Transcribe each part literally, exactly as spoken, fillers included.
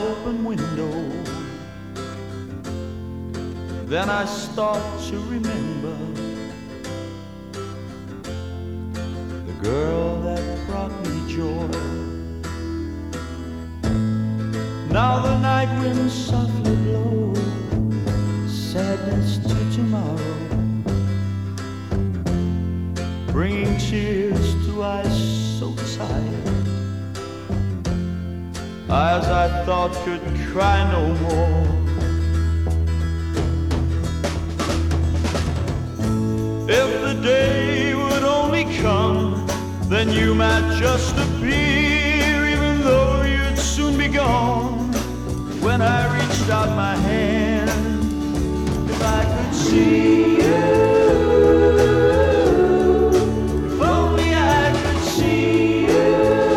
open window. Then I start to remember the girl that brought me joy. Now the night winds softly blow sadness to tomorrow, bringing tears to eyes so tired, eyes I thought could cry no more. If the day would only come, then you might just appear, even though you'd soon be gone. When I reached out my hand, if I could see you, if only I could see you,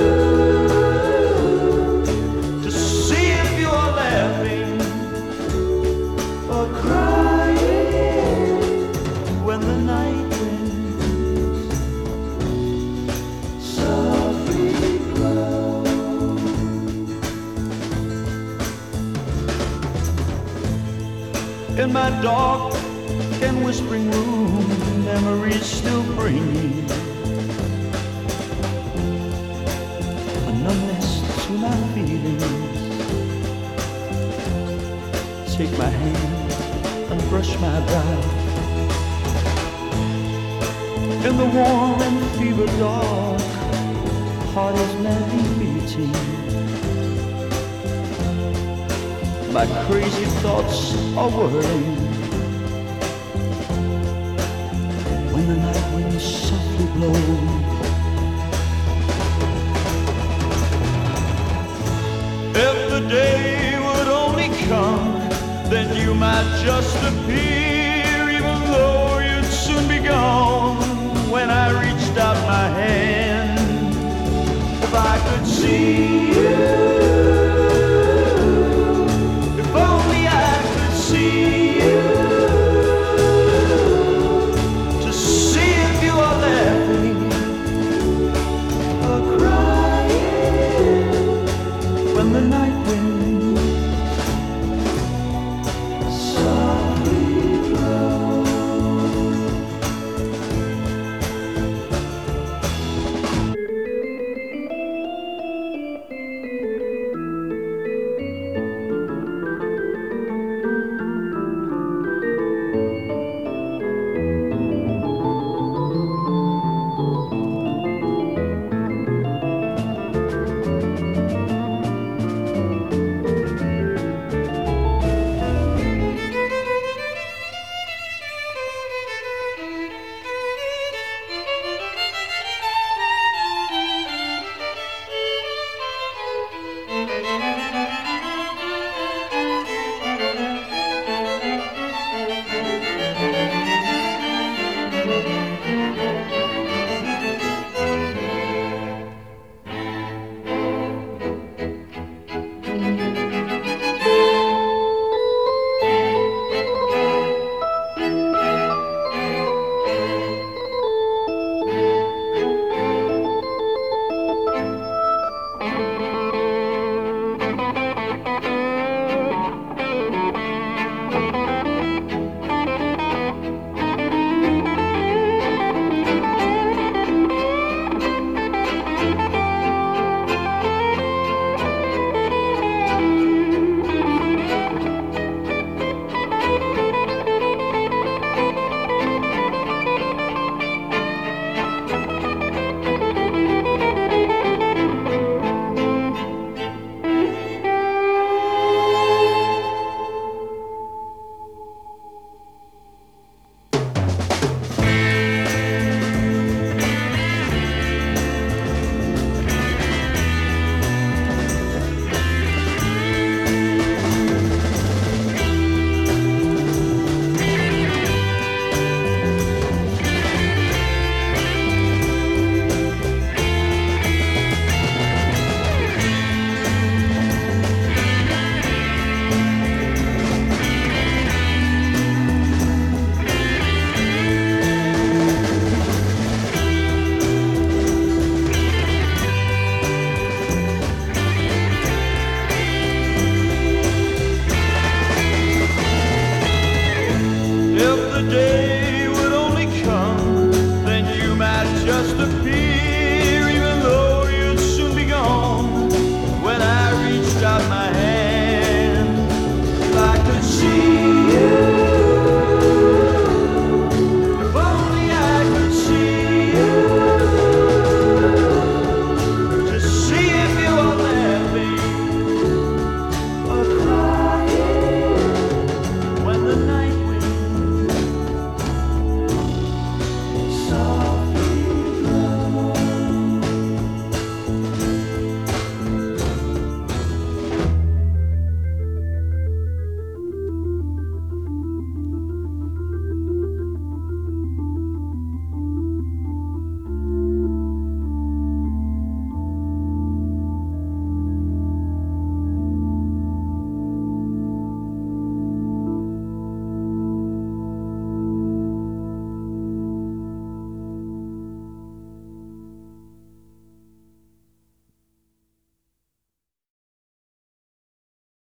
to see if you're laughing or crying when the night winds softly blow. In my dark and whispering room, memories still bring me a numbness to my feelings. Take my hand and brush my brow. In the warm and fever dark, heart is madly beating. My crazy thoughts are whirling when the night winds softly blow. If the day would only come, then you might just appear, even though you'd soon be gone. When I reached out my hand, if I could see